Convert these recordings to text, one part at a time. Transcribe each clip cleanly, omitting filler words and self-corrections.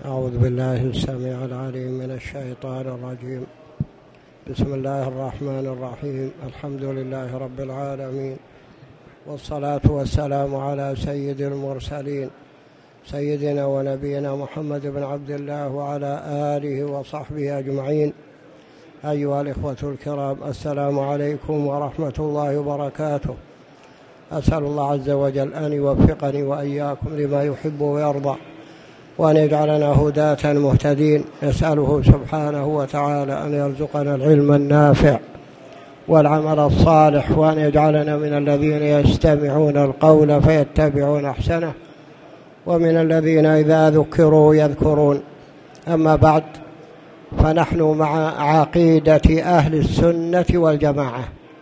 أعوذ بالله السميع العليم من الشيطان الرجيم. بسم الله الرحمن الرحيم. الحمد لله رب العالمين، والصلاة والسلام على سيد المرسلين سيدنا ونبينا محمد بن عبد الله وعلى آله وصحبه أجمعين. أيها الإخوة الكرام، السلام عليكم ورحمة الله وبركاته. أسأل الله عز وجل أن يوفقني وإياكم لما يحب ويرضى، وأن يجعلنا هداة مهتدين. نسأله سبحانه وتعالى أن يرزقنا العلم النافع والعمل الصالح، وأن يجعلنا من الذين يستمعون القول فيتبعون أحسنه، ومن الذين إذا ذكروا يذكرون. أما بعد، فنحن مع عقيدة أهل السنة والجماعة،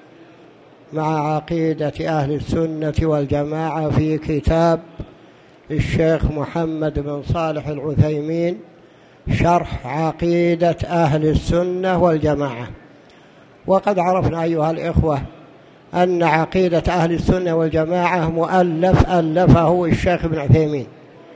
مع عقيدة أهل السنة والجماعة في كتاب الشيخ محمد بن صالح العثيمين، شرح عقيدة أهل السنة والجماعة. وقد عرفنا أيها الإخوة أن عقيدة أهل السنة والجماعة ألفه الشيخ ابن عثيمين،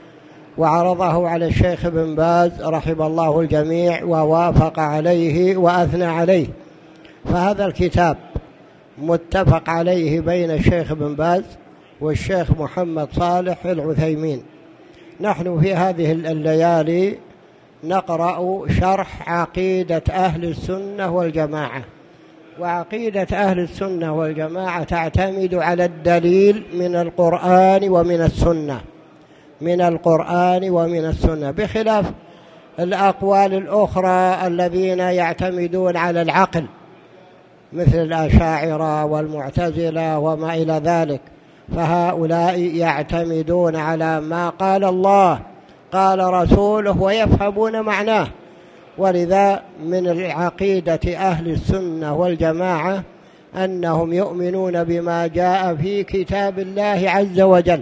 وعرضه على الشيخ بن باز رحم الله الجميع، ووافق عليه وأثنى عليه. فهذا الكتاب متفق عليه بين الشيخ بن باز والشيخ محمد صالح العثيمين. نحن في هذه الليالي نقرأ شرح عقيدة أهل السنة والجماعة. وعقيدة أهل السنة والجماعة تعتمد على الدليل من القرآن ومن السنة، من القرآن ومن السنة، بخلاف الأقوال الأخرى الذين يعتمدون على العقل، مثل الأشاعرة والمعتزلة وما إلى ذلك. فهؤلاء يعتمدون على ما قال الله قال رسوله ويفهمون معناه. ولذا من العقيدة أهل السنة والجماعة أنهم يؤمنون بما جاء في كتاب الله عز وجل،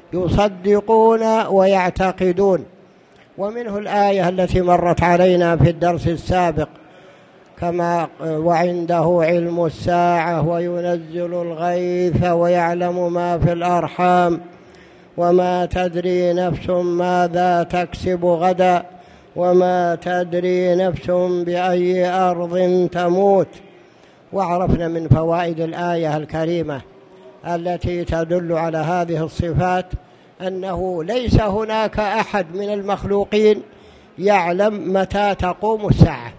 يصدقون ويعتقدون. ومنه الآية التي مرت علينا في الدرس السابق، كما وعنده علم الساعة وينزل الغيث ويعلم ما في الأرحام وما تدري نفس ماذا تكسب غدا وما تدري نفس بأي أرض تموت. وعرفنا من فوائد الآية الكريمة التي تدل على هذه الصفات أنه ليس هناك أحد من المخلوقين يعلم متى تقوم الساعة.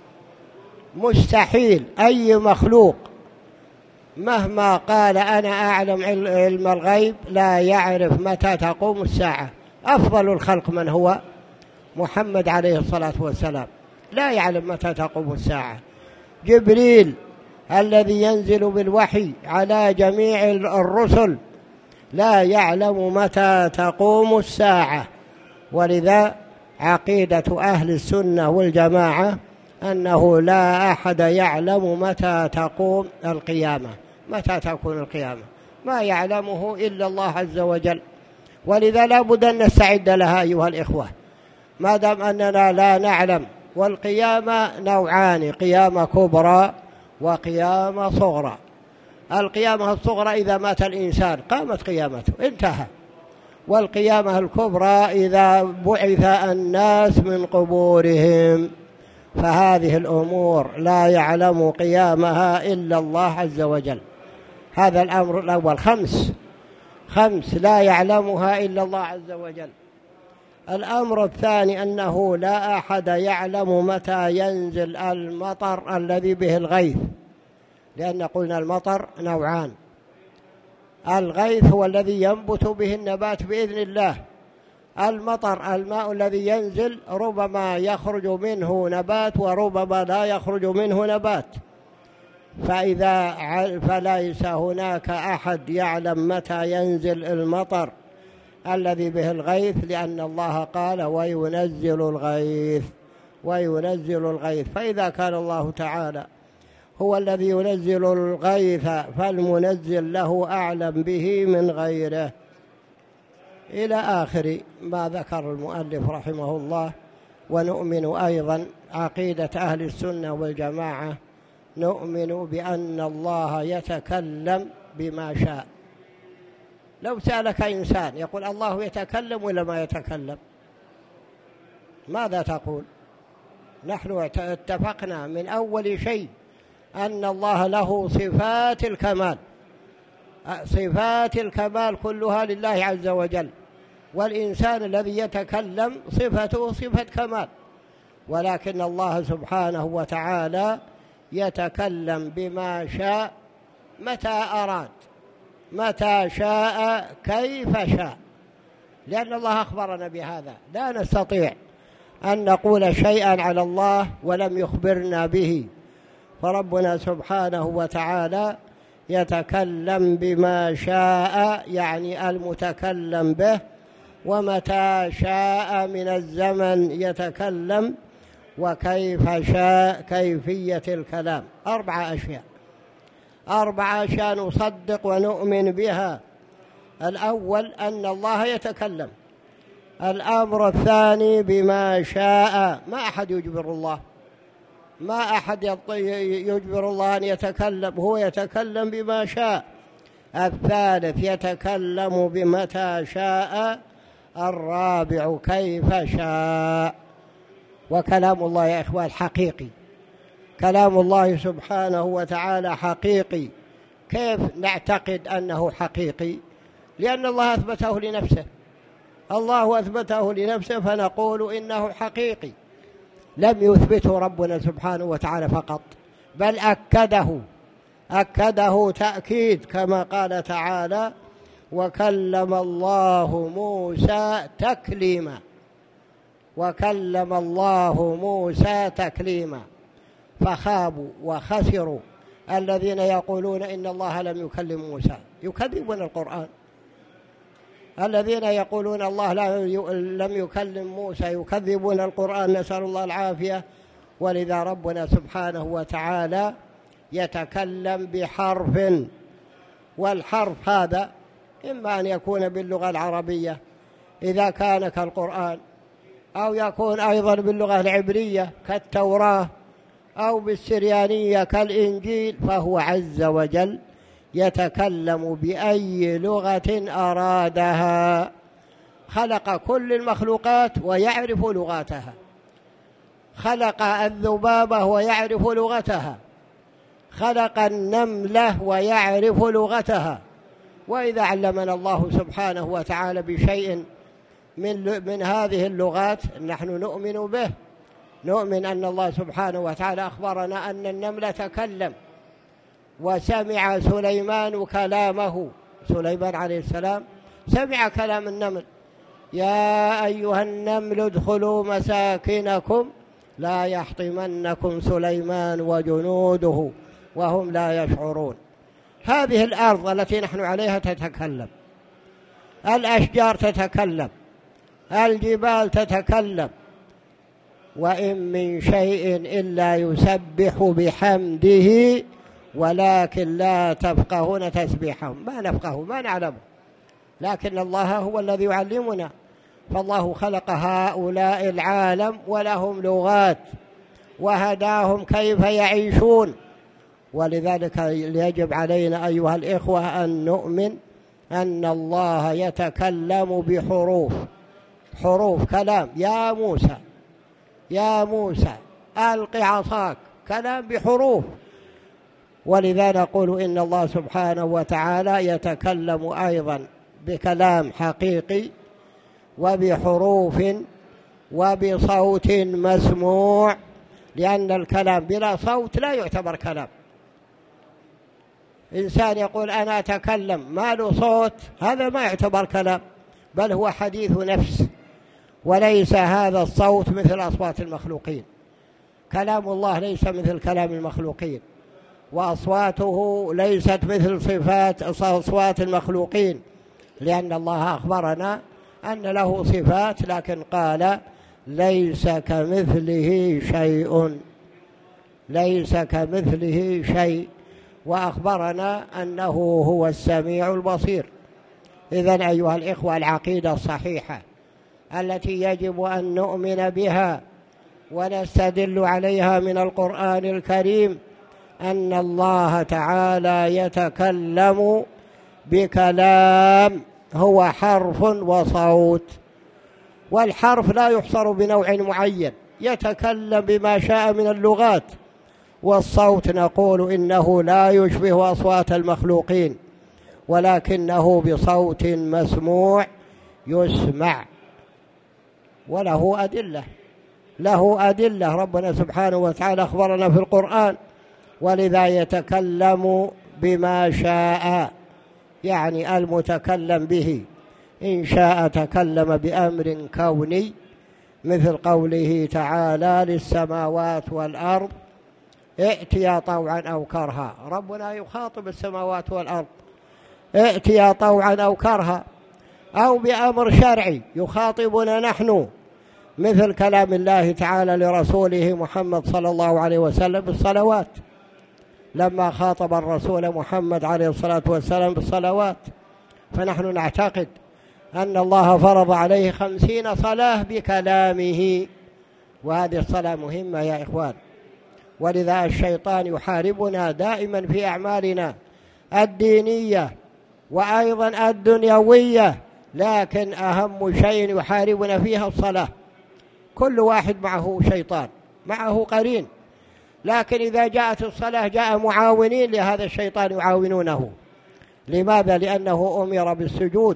مستحيل أي مخلوق مهما قال أنا أعلم علم الغيب لا يعرف متى تقوم الساعة. أفضل الخلق من هو؟ محمد عليه الصلاة والسلام لا يعلم متى تقوم الساعة. جبريل الذي ينزل بالوحي على جميع الرسل لا يعلم متى تقوم الساعة. ولذا عقيدة أهل السنة والجماعة أنه لا أحد يعلم متى تقوم القيامة، متى تكون القيامة، ما يعلمه إلا الله عز وجل. ولذا لا بد أن نستعد لها أيها الإخوة، ما دام أننا لا نعلم. والقيامة نوعان، قيامة كبرى وقيامة صغرى. القيامة الصغرى إذا مات الإنسان قامت قيامته، انتهى. والقيامة الكبرى إذا بعث الناس من قبورهم. فهذه الأمور لا يعلم قيامها إلا الله عز وجل. هذا الأمر الأول. خمس لا يعلمها إلا الله عز وجل. الأمر الثاني أنه لا أحد يعلم متى ينزل المطر الذي به الغيث، لأن قلنا المطر نوعان. الغيث هو الذي ينبت به النبات بإذن الله. المطر الماء الذي ينزل ربما يخرج منه نبات وربما لا يخرج منه نبات. فليس هناك أحد يعلم متى ينزل المطر الذي به الغيث، لأن الله قال وينزل الغيث. فإذا كان الله تعالى هو الذي ينزل الغيث فالمنزل له أعلم به من غيره، إلى آخر ما ذكر المؤلف رحمه الله. ونؤمن أيضا عقيدة أهل السنة والجماعة، نؤمن بأن الله يتكلم بما شاء. لو سألك إنسان يقول الله يتكلم ولا ما يتكلم؟ ماذا تقول؟ نحن اتفقنا من أول شيء أن الله له صفات الكمال، صفات الكمال كلها لله عز وجل، والإنسان الذي يتكلم صفته صفة كمال، ولكن الله سبحانه وتعالى يتكلم بما شاء متى أراد، متى شاء، كيف شاء، لأن الله أخبرنا بهذا. لا نستطيع أن نقول شيئا على الله ولم يخبرنا به، فربنا سبحانه وتعالى يتكلم بما شاء، يعني المتكلم به، ومتى شاء من الزمن يتكلم، وكيف شاء، كيفية الكلام. 4 أشياء، 4 أشياء نصدق ونؤمن بها. الأول أن الله يتكلم. الأمر الثاني بما شاء، ما أحد يجبر الله، ما أحد يجبر الله أن يتكلم، هو يتكلم بما شاء. الثالث يتكلم بمتى شاء. الرابع كيف شاء. وكلام الله يا إخوان حقيقي، كلام الله سبحانه وتعالى حقيقي. كيف نعتقد أنه حقيقي؟ لأن الله أثبته لنفسه، الله أثبته لنفسه فنقول إنه حقيقي. لم يثبته ربنا سبحانه وتعالى فقط، بل أكده تأكيد، كما قال تعالى: وكلم الله موسى تكليما. وكلم الله موسى تكليما. فخابوا وخسروا الذين يقولون إن الله لم يكلم موسى، يكذبون القرآن. الذين يقولون الله لم يكلم موسى يكذبون القرآن، نسأل الله العافية. ولذا ربنا سبحانه وتعالى يتكلم بحرف، والحرف هذا إما أن يكون باللغة العربية إذا كان كالقرآن، أو يكون أيضا باللغة العبرية كالتوراة، أو بالسريانية كالإنجيل، فهو عز وجل يتكلم بأي لغة أرادها. خلق كل المخلوقات ويعرف لغاتها، خلق الذبابة ويعرف لغتها، خلق النملة ويعرف لغتها. وإذا علمنا الله سبحانه وتعالى بشيء من هذه اللغات نحن نؤمن به، نؤمن أن الله سبحانه وتعالى أخبرنا أن النملة تكلم، وسمع سليمان كلامه. سليمان عليه السلام سمع كلام النمل: يا أيها النمل ادخلوا مساكنكم لا يحطمنكم سليمان وجنوده وهم لا يشعرون. هذه الأرض التي نحن عليها تتكلم، الأشجار تتكلم، الجبال تتكلم، وإن من شيء إلا يسبح بحمده ولكن لا تفقهون تسبيحهم. ما نفقه، ما نعلمه، لكن الله هو الذي يعلمنا. فالله خلق هؤلاء العالم ولهم لغات، وهداهم كيف يعيشون. ولذلك يجب علينا أيها الإخوة أن نؤمن أن الله يتكلم بحروف، حروف كلام. يا موسى، يا موسى ألق عصاك، كلام بحروف. ولذا نقول إن الله سبحانه وتعالى يتكلم أيضا بكلام حقيقي، وبحروف، وبصوت مسموع، لأن الكلام بلا صوت لا يعتبر كلام. إنسان يقول أنا أتكلم ما له صوت، هذا ما يعتبر كلام، بل هو حديث نفس، وليس هذا الصوت مثل أصوات المخلوقين. كلام الله ليس مثل كلام المخلوقين، وأصواته ليست مثل صفات أصوات المخلوقين، لأن الله أخبرنا أن له صفات، لكن قال ليس كمثله شيء، ليس كمثله شيء، وأخبرنا أنه هو السميع البصير. إذن أيها الإخوة، العقيدة الصحيحة التي يجب أن نؤمن بها ونستدل عليها من القرآن الكريم أن الله تعالى يتكلم بكلام هو حرف وصوت، والحرف لا يحصر بنوع معين، يتكلم بما شاء من اللغات. والصوت نقول إنه لا يشبه أصوات المخلوقين، ولكنه بصوت مسموع يسمع، وله أدلة، له أدلة. ربنا سبحانه وتعالى أخبرنا في القرآن: ولذا يتكلم بما شاء، يعني المتكلم به إن شاء تكلم بأمر كوني، مثل قوله تعالى: للسماوات والأرض ائتيا طوعا أو كرها. ربنا يخاطب السماوات والأرض: ائتيا طوعا أو كرها. أو بأمر شرعي يخاطبنا نحن، مثل كلام الله تعالى لرسوله محمد صلى الله عليه وسلم بالصلوات، لما خاطب الرسول محمد عليه الصلاة والسلام بالصلوات. فنحن نعتقد أن الله فرض عليه 50 صلاة بكلامه، وهذه الصلاة مهمة يا إخوان. ولذا الشيطان يحاربنا دائما في أعمالنا الدينية وأيضا الدنيوية، لكن أهم شيء يحاربنا فيها الصلاة. كل واحد معه شيطان، معه قرين، لكن إذا جاءت الصلاة جاء معاونين لهذا الشيطان يعاونونه. لماذا؟ لأنه أمر بالسجود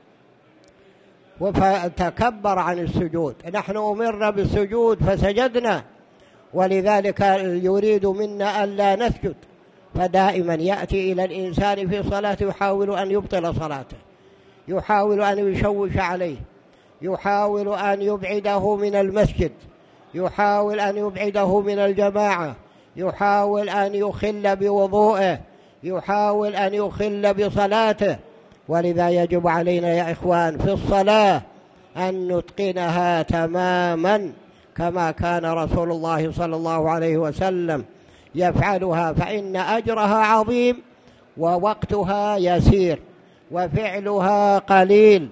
وتكبر عن السجود. نحن أمرنا بالسجود فسجدنا، ولذلك يريد منا ألا نسجد. فدائما يأتي إلى الإنسان في صلاته يحاول أن يبطل صلاته، يحاول أن يشوش عليه، يحاول أن يبعده من المسجد، يحاول أن يبعده من الجماعة، يحاول أن يخل بوضوءه، يحاول أن يخل بصلاته. ولذا يجب علينا يا إخوان في الصلاة أن نتقنها تماما كما كان رسول الله صلى الله عليه وسلم يفعلها، فإن أجرها عظيم ووقتها يسير وفعلها قليل.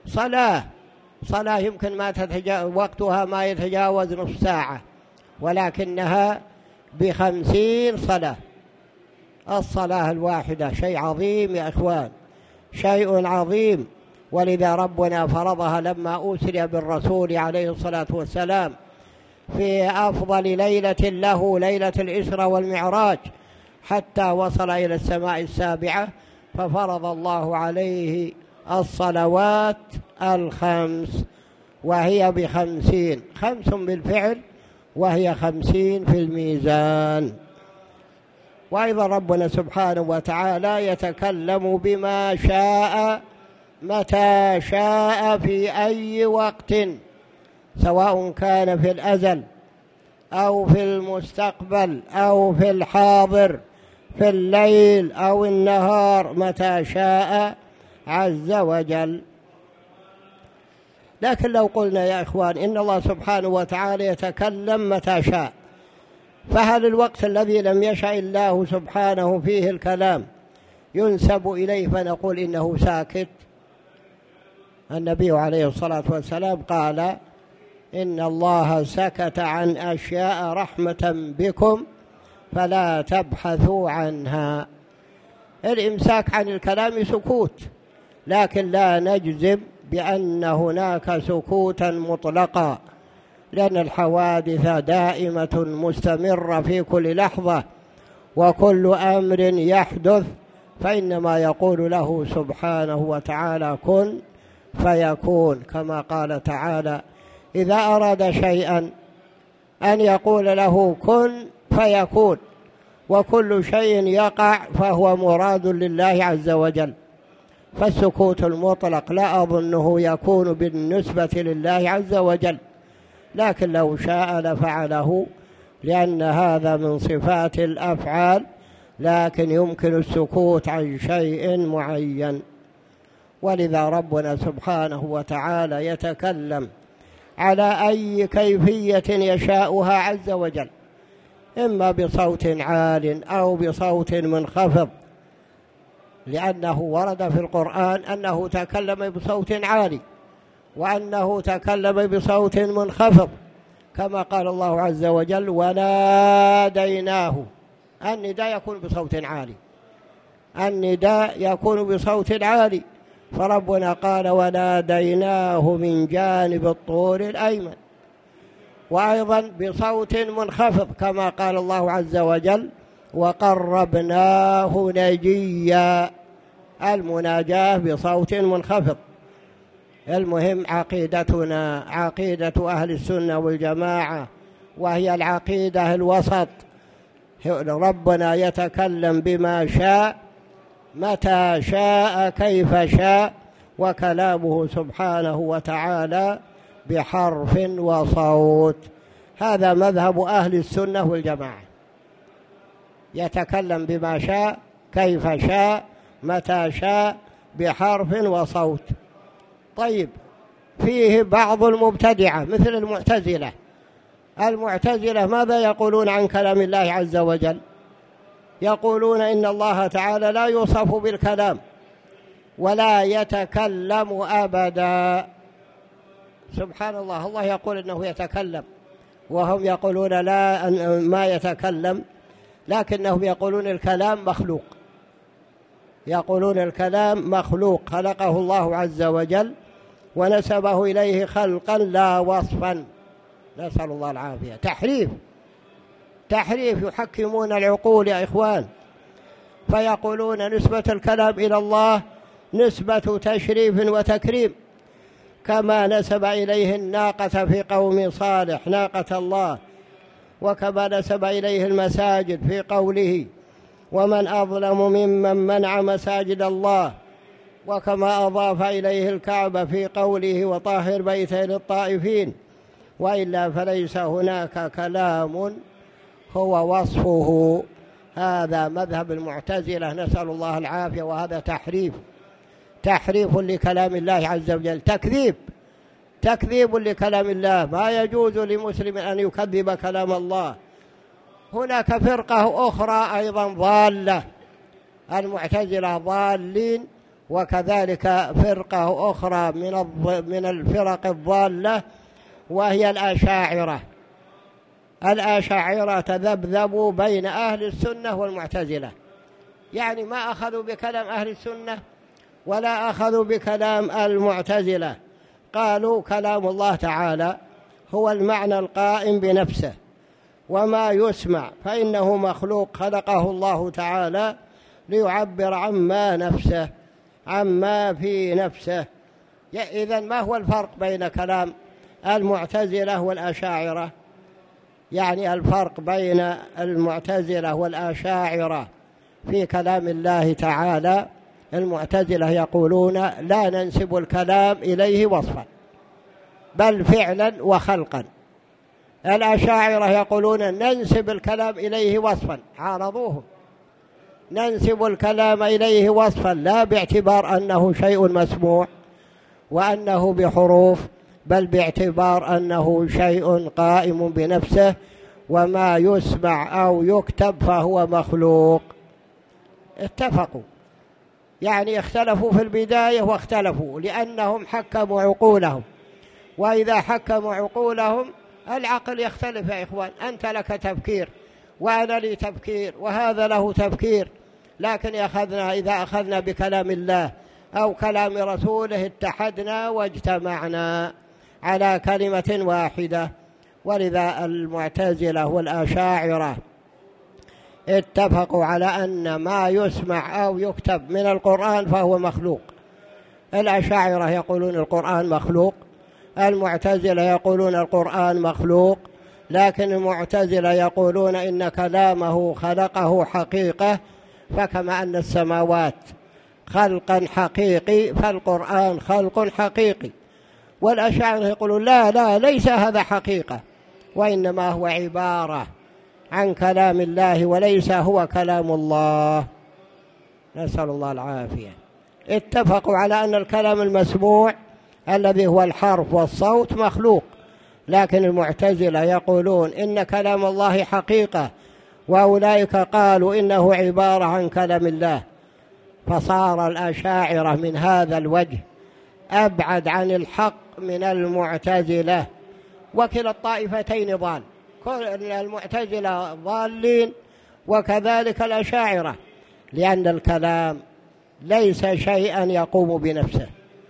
صلاة يمكن وقتها ما يتجاوز نصف ساعة، ولكنها ب50 صلاة. الصلاة الواحدة شيء عظيم يا إخوان، شيء عظيم. ولذا ربنا فرضها لما أسري بالرسول عليه الصلاة والسلام في أفضل ليلة له، ليلة الإسراء والمعراج، حتى وصل إلى السماء السابعة، ففرض الله عليه الصلوات 5، وهي ب50، 5 بالفعل وهي 50 في الميزان. وأيضا ربنا سبحانه وتعالى يتكلم بما شاء متى شاء في أي وقت، سواء كان في الأزل أو في المستقبل أو في الحاضر، في الليل أو النهار، متى شاء عز وجل. لكن لو قلنا يا إخوان إن الله سبحانه وتعالى يتكلم متى شاء، فهل الوقت الذي لم يشاء الله سبحانه فيه الكلام ينسب إليه فنقول إنه ساكت؟ النبي عليه الصلاة والسلام قال: إن الله سكت عن أشياء رحمة بكم فلا تبحثوا عنها. الإمساك عن الكلام سكوت، لكن لا نجزم بأن هناك سكوتا مطلقا، لأن الحوادث دائمة مستمرة في كل لحظة، وكل أمر يحدث فإنما يقول له سبحانه وتعالى: كن فيكون، كما قال تعالى: إذا أراد شيئا أن يقول له كن فيكون. وكل شيء يقع فهو مراد لله عز وجل. فالسكوت المطلق لا أظنه يكون بالنسبة لله عز وجل، لكن لو شاء لفعله، لأن هذا من صفات الأفعال، لكن يمكن السكوت عن شيء معين. ولذا ربنا سبحانه وتعالى يتكلم على أي كيفية يشاءها عز وجل، إما بصوت عال أو بصوت منخفض، لأنه ورد في القرآن أنه تكلم بصوت عالي وأنه تكلم بصوت منخفض، كما قال الله عز وجل: وناديناه. النداء يكون بصوت عالي، النداء يكون بصوت عالي. فربنا قال وناديناه من جانب الطور الأيمن، وأيضا بصوت منخفض كما قال الله عز وجل وقربناه نجيا، المناجاة بصوت منخفض. المهم عقيدتنا عقيدة أهل السنة والجماعة، وهي العقيدة الوسط. ربنا يتكلم بما شاء متى شاء كيف شاء، وكلامه سبحانه وتعالى بحرف وصوت. هذا مذهب أهل السنة والجماعة، يتكلم بما شاء كيف شاء متى شاء بحرف وصوت. طيب، فيه بعض المبتدعة مثل المعتزلة. المعتزلة ماذا يقولون عن كلام الله عز وجل؟ يقولون إن الله تعالى لا يوصف بالكلام ولا يتكلم أبدا. سبحان الله، الله يقول إنه يتكلم وهم يقولون لا ما يتكلم، لكنهم يقولون الكلام مخلوق، يقولون الكلام مخلوق خلقه الله عز وجل ونسبه إليه خلقا لا وصفا. نسأل الله العافية. تحريف يحكمون العقول يا إخوان، فيقولون نسبة الكلام إلى الله نسبة تشريف وتكريم، كما نسب إليه الناقة في قوم صالح ناقة الله، وكما نسب إليه المساجد في قوله ومن أظلم ممن منع مساجد الله، وكما أضاف إليه الكعبة في قوله وطاهر بيته للطائفين. وإلا فليس هناك كلام هو وصفه. هذا مذهب المعتزلة، نسأل الله العافية. وهذا تحريف لكلام الله عز وجل، تكذيب لكلام الله. ما يجوز لمسلم أن يكذب كلام الله. هناك فرقة أخرى أيضا ضالة، المعتزلة ضالين، وكذلك فرقة أخرى من الفرق الضالة وهي الأشاعرة تذبذبوا بين أهل السنة والمعتزلة، يعني ما أخذوا بكلام أهل السنة ولا أخذوا بكلام المعتزلة. قالوا كلام الله تعالى هو المعنى القائم بنفسه، وما يسمع فإنه مخلوق خلقه الله تعالى ليعبر عما في نفسه. إذن ما هو الفرق بين كلام المعتزلة والأشاعرة؟ يعني الفرق بين المعتزلة والأشاعرة في كلام الله تعالى: المعتزلة يقولون لا ننسب الكلام إليه وصفا بل فعلا وخلقا. الأشاعرة يقولون ننسب الكلام إليه وصفا، عارضوهم، ننسب الكلام إليه وصفا لا باعتبار أنه شيء مسموع وأنه بحروف، بل باعتبار أنه شيء قائم بنفسه، وما يسمع أو يكتب فهو مخلوق. اتفقوا، يعني اختلفوا في البداية واختلفوا لأنهم حكموا عقولهم، وإذا حكموا عقولهم العقل يختلف يا إخوان. أنت لك تفكير وأنا لي تفكير وهذا له تفكير، لكن إذا أخذنا بكلام الله أو كلام رسوله اتحدنا واجتمعنا على كلمة واحدة. ولذا المعتزلة والأشاعرة اتفقوا على أن ما يسمع أو يكتب من القرآن فهو مخلوق. الأشاعرة يقولون القرآن مخلوق، المعتزلة يقولون القرآن مخلوق، لكن المعتزلة يقولون إن كلامه خلقه حقيقة، فكما أن السماوات خلقا حقيقي فالقرآن خلق حقيقي. والأشاعرة يقولون لا ليس هذا حقيقة، وإنما هو عبارة عن كلام الله وليس هو كلام الله. نسأل الله العافية. اتفقوا على أن الكلام المسموع الذي هو الحرف والصوت مخلوق، لكن المعتزلة يقولون إن كلام الله حقيقة، وأولئك قالوا إنه عبارة عن كلام الله. فصار الأشاعرة من هذا الوجه أبعد عن الحق من المعتزلة، وكلا الطائفتين ضال، كل المعتزلة ضالين وكذلك الأشاعرة، لأن الكلام ليس شيئا يقوم بنفسه.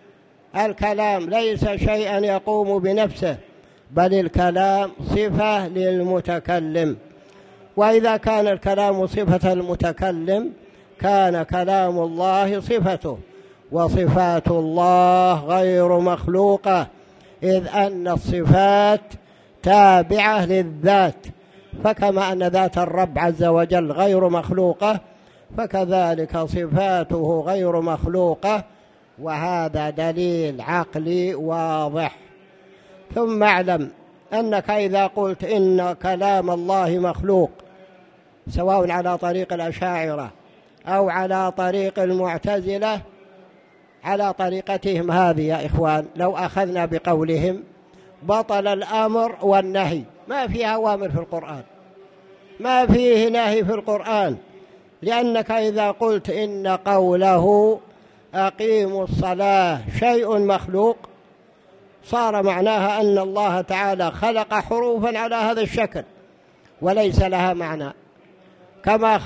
الكلام ليس شيئا يقوم بنفسه، بل الكلام صفة للمتكلم. وإذا كان الكلام صفة المتكلم كان كلام الله صفته، وصفات الله غير مخلوقة، إذ أن الصفات تابعة للذات، فكما أن ذات الرب عز وجل غير مخلوقة فكذلك صفاته غير مخلوقة، وهذا دليل عقلي واضح. ثم اعلم أنك إذا قلت إن كلام الله مخلوق، سواء على طريق الأشاعرة أو على طريق المعتزلة، على طريقتهم هذه يا إخوان لو أخذنا بقولهم بطل الأمر والنهي. ما فيه أوامر في القرآن، ما فيه نهي في القرآن، لأنك إذا قلت إن قوله أقيموا الصلاة شيء مخلوق صار معناها أن الله تعالى خلق حروفا على هذا الشكل وليس لها معنى، كما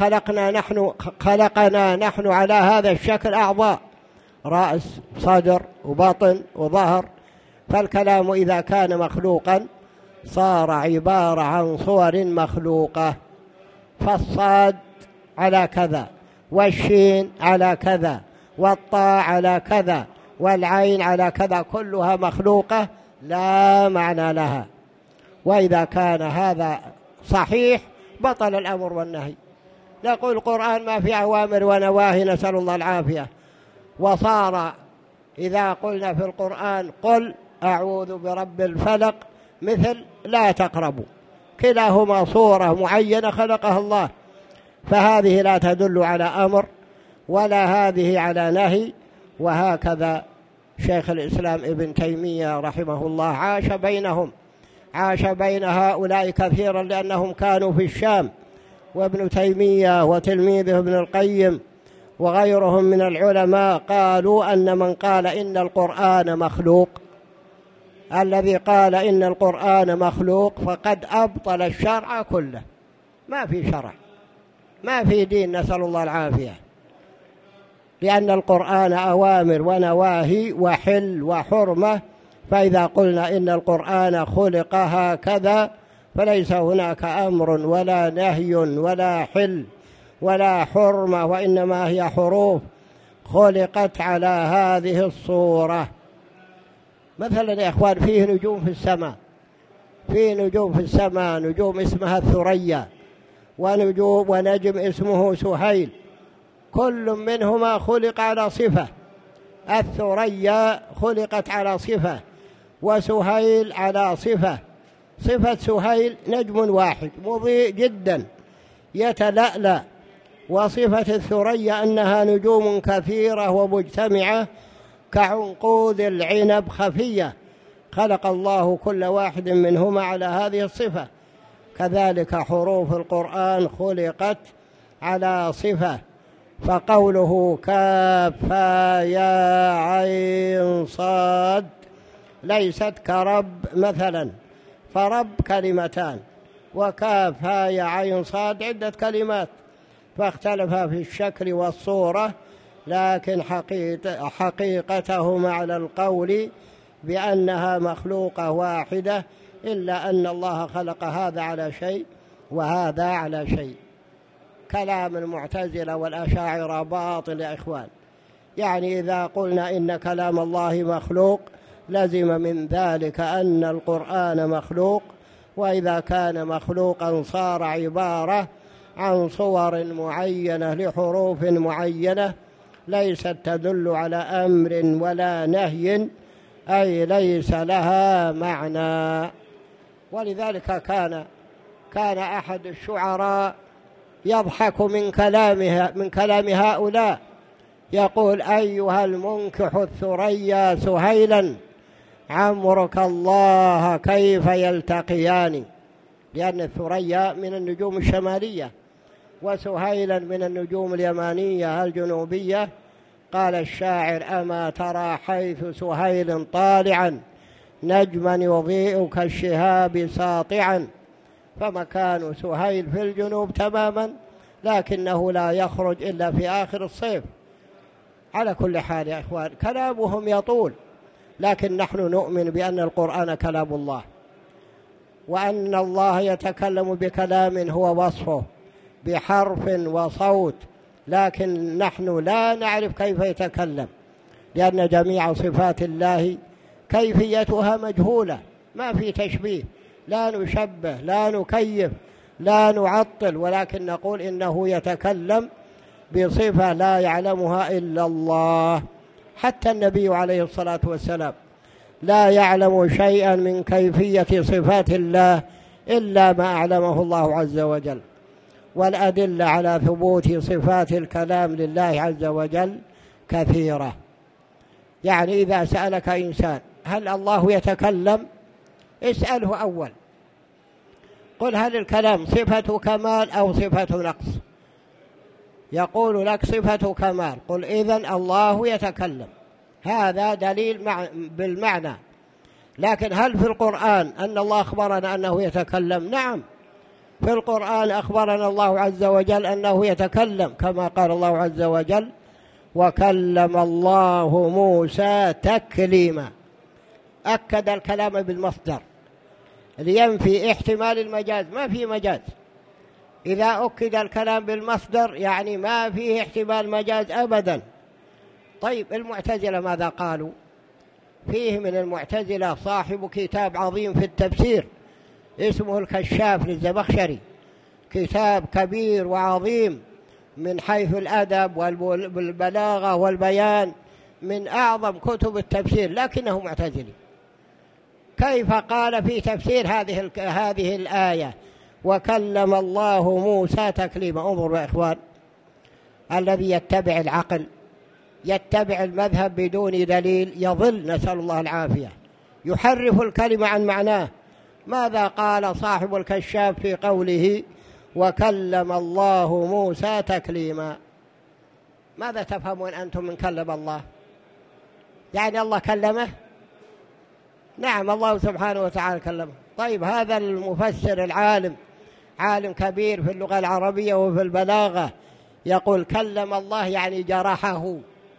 خلقنا نحن على هذا الشكل أعضاء، رأس صدر وبطن وظهر. فالكلام إذا كان مخلوقا صار عبارة عن صور مخلوقة، فالصاد على كذا، والشين على كذا، والطاء على كذا، والعين على كذا، كلها مخلوقة لا معنى لها. وإذا كان هذا صحيح بطل الأمر والنهي. نقول القرآن ما في أوامر ونواهي، نسأل الله العافية. وصار إذا قلنا في القرآن قل أعوذ برب الفلق مثل لا تقربوا، كلاهما صورة معينة خلقها الله، فهذه لا تدل على أمر ولا هذه على نهي. وهكذا شيخ الإسلام ابن تيمية رحمه الله عاش بين هؤلاء كثيرا، لأنهم كانوا في الشام، وابن تيمية وتلميذه ابن القيم وغيرهم من العلماء قالوا أن من قال إن القرآن مخلوق، الذي قال إن القرآن مخلوق فقد أبطل الشرع كله. ما في شرع، ما في دين، نسأل الله العافية، لأن القرآن أوامر ونواهي وحل وحرمة. فإذا قلنا إن القرآن خلق هكذا فليس هناك أمر ولا نهي ولا حل ولا حرمة، وإنما هي حروف خلقت على هذه الصورة. مثلا يا إخوان فيه نجوم في السماء، نجوم اسمها الثريا، ونجم اسمه سهيل، كل منهما خلق على صفة. الثريا خلقت على صفة، وسهيل على صفة. صفة سهيل نجم واحد مضيء جدا يتلألأ، وصفة الثريا أنها نجوم كثيرة ومجتمعة كعنقود العنب خفية، خلق الله كل واحد منهما على هذه الصفة. كذلك حروف القرآن خلقت على صفة، فقوله كافها يا عين صاد ليست كرب مثلا، فرب كلمتان، وكافها يا عين صاد عدة كلمات، فاختلفا في الشكل والصورة، لكن حقيقتهما على القول بأنها مخلوقة واحدة، إلا أن الله خلق هذا على شيء وهذا على شيء. كلام المعتزلة والأشاعرة باطل يا إخوان. يعني إذا قلنا إن كلام الله مخلوق لزم من ذلك أن القرآن مخلوق، وإذا كان مخلوقا صار عبارة عن صور معينة لحروف معينة ليست تدل على أمر ولا نهي، أي ليس لها معنى. ولذلك كان أحد الشعراء يضحك من كلام هؤلاء، يقول أيها المنكح الثريا سهيلا عمرك الله كيف يلتقيان، لأن الثريا من النجوم الشمالية وسهيلا من النجوم اليمانية الجنوبية. قال الشاعر أما ترى حيث سهيل طالعا نجما يضيء كالشهاب ساطعا، فمكان سهيل في الجنوب تماما، لكنه لا يخرج إلا في آخر الصيف، على كل حال يا إخوان كلامهم يطول، لكن نحن نؤمن بأن القرآن كلام الله، وأن الله يتكلم بكلام هو وصفه بحرف وصوت، لكن نحن لا نعرف كيف يتكلم، لأن جميع صفات الله كيفيتها مجهولة، ما في تشبيه، لا نشبه لا نكيف لا نعطل، ولكن نقول إنه يتكلم بصفة لا يعلمها إلا الله. حتى النبي عليه الصلاة والسلام لا يعلم شيئا من كيفية صفات الله إلا ما أعلمه الله عز وجل. والأدلة على ثبوت صفات الكلام لله عز وجل كثيرة. يعني إذا سألك إنسان هل الله يتكلم؟ اسأله أول، قل هل الكلام صفة كمال أو صفة نقص؟ يقول لك صفة كمال، قل إذن الله يتكلم، هذا دليل بالمعنى. لكن هل في القرآن أن الله أخبرنا أنه يتكلم؟ نعم، في القرآن أخبرنا الله عز وجل أنه يتكلم، كما قال الله عز وجل وكلم الله موسى تكليما، أكد الكلام بالمصدر لينفي احتمال المجاز، ما في مجاز. إذا أكد الكلام بالمصدر يعني ما فيه احتمال مجاز أبدا. طيب المعتزلة ماذا قالوا؟ فيه من المعتزلة صاحب كتاب عظيم في التفسير اسمه الكشاف للزمخشري، كتاب كبير وعظيم من حيث الأدب والبلاغة والبيان، من أعظم كتب التفسير، لكنه معتزلي. كيف قال في تفسير هذه الآية وكلم الله موسى تكليما؟ انظروا يا إخوان، الذي يتبع العقل يتبع المذهب بدون دليل يضل، نسأل الله العافية، يحرف الكلمة عن معناه. ماذا قال صاحب الكشاف في قوله وكلم الله موسى تكليما؟ ماذا تفهمون أنتم من كلم الله؟ يعني الله كلمه؟ نعم، الله سبحانه وتعالى كلمه. طيب هذا المفسر العالم، عالم كبير في اللغة العربية وفي البلاغة، يقول كلم الله يعني جرحه،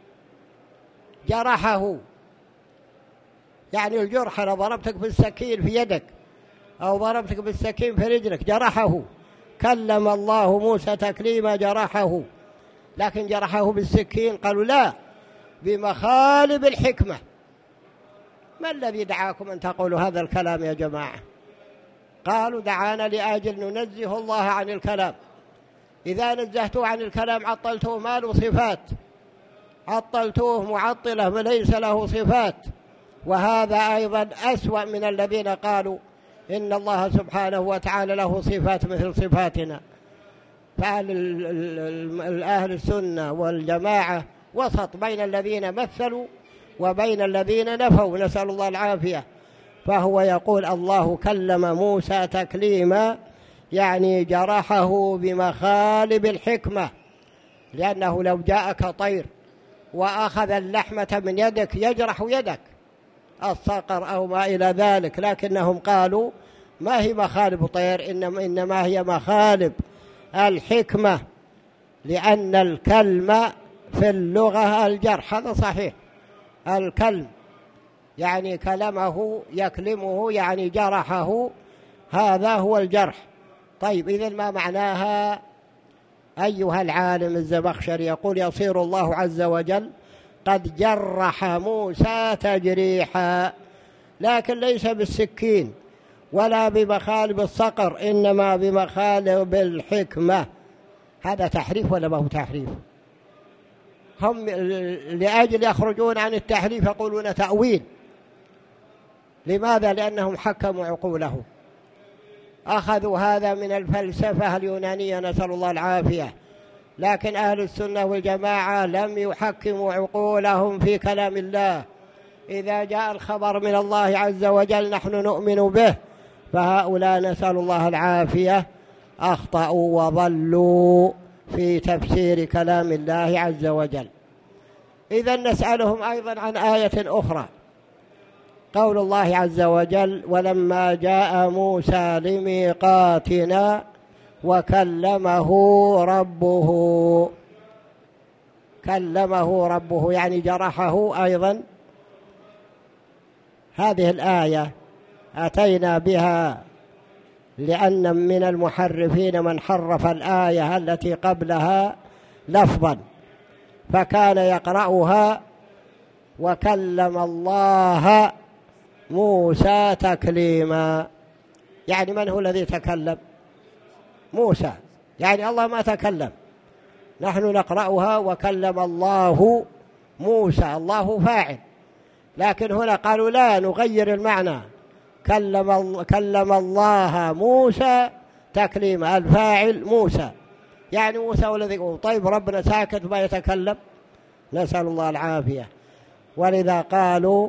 جرحه يعني الجرح، لو ضربتك بالسكين في يدك أو ضربتك بالسكين في رجلك جرحه. كلم الله موسى تكليما جرحه، لكن جرحه بالسكين قالوا لا، بمخالب الحكمة. ما الذي دعاكم أن تقولوا هذا الكلام يا جماعة؟ قالوا دعانا لأجل ننزه الله عن الكلام، إذا نزهتوه عن الكلام عطلتوه ما له صفات، عطلتوه معطلة وليس له صفات. وهذا أيضا أسوأ من الذين قالوا إن الله سبحانه وتعالى له صفات مثل صفاتنا. فأهل السنة والجماعة وسط بين الذين مثلوا وبين الذين نفوا، نسأل الله العافية. فهو يقول الله كلم موسى تكليما يعني جرحه بمخالب الحكمة، لأنه لو جاءك طير وأخذ اللحمة من يدك يجرح يدك، الصقر أو ما إلى ذلك، لكنهم قالوا ما هي مخالب طير، إنما هي مخالب الحكمة، لأن الكلمة في اللغة الجرح، هذا صحيح، الكلم يعني كلمه يكلمه يعني جرحه، هذا هو الجرح. طيب إذن ما معناها أيها العالم الزمخشري؟ يقول يصير الله عز وجل قد جرح موسى تجريحا، لكن ليس بالسكين ولا بمخالب الصقر، إنما بمخالب الحكمة. هذا تحريف ولا ما هو تحريف؟ هم لأجل يخرجون عن التحريف يقولون تأويل. لماذا؟ لأنهم حكموا عقولهم، أخذوا هذا من الفلسفة اليونانية، نسأل الله العافية. لكن أهل السنة والجماعة لم يحكموا عقولهم في كلام الله. إذا جاء الخبر من الله عز وجل نحن نؤمن به، فهؤلاء نسأل الله العافية أخطأوا وضلوا في تفسير كلام الله عز وجل. إذن نسألهم أيضا عن آية أخرى، قول الله عز وجل ولما جاء موسى لميقاتنا وكلمه ربه. كلمه ربه يعني جرحه أيضا. هذه الآية أتينا بها لأن من المحرفين من حرف الآية التي قبلها لفظا، فكان يقرأها وكلم الله موسى تكليما. يعني من هو الذي تكلم؟ موسى، يعني الله ما تكلم. نحن نقرأها وكلم الله موسى، الله فاعل، لكن هنا قالوا لا نغير المعنى، كلم الله موسى تكليما، الفاعل موسى، يعني موسى والذي يقول. طيب ربنا ساكت ما يتكلم؟ نسأل الله العافية. ولذا قالوا